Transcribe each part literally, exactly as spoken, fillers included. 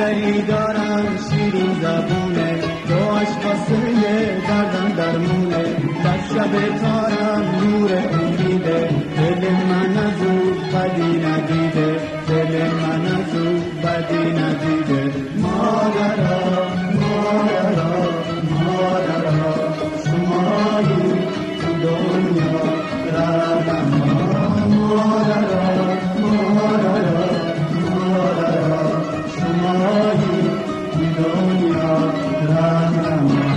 مادری دارم شیرین زبونه، دعاش واسه دردم درمونه. در شب تارم نور امیده، دل من از او بدی ندیده، دل من از او بدی ندیده. مادرها مادرها مادرها شمایی تو دنیا رهنما. مادرها مادرها مادرها شمایی تو دنیا رهنما.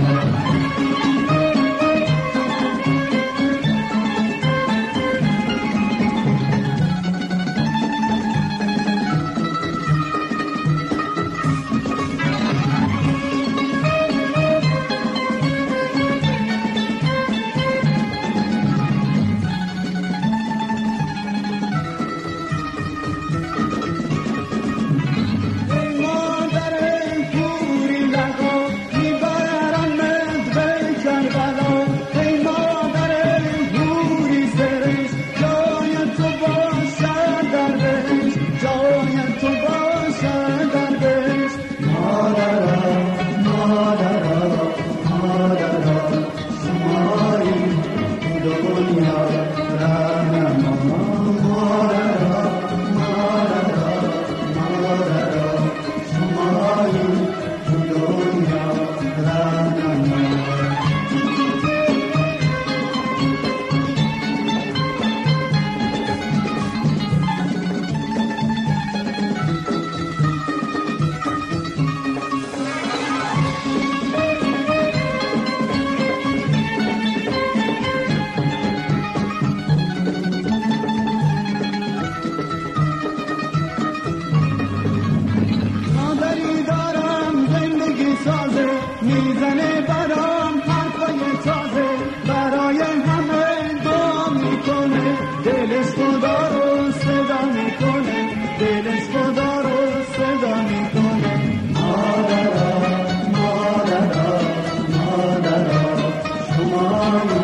میزنه برام حرفای تازه، برای همه دعا میکنه، دلش خدا رو صدا میکنه، دلش خدا رو صدا میکنه. مادرها مادرها مادرها شما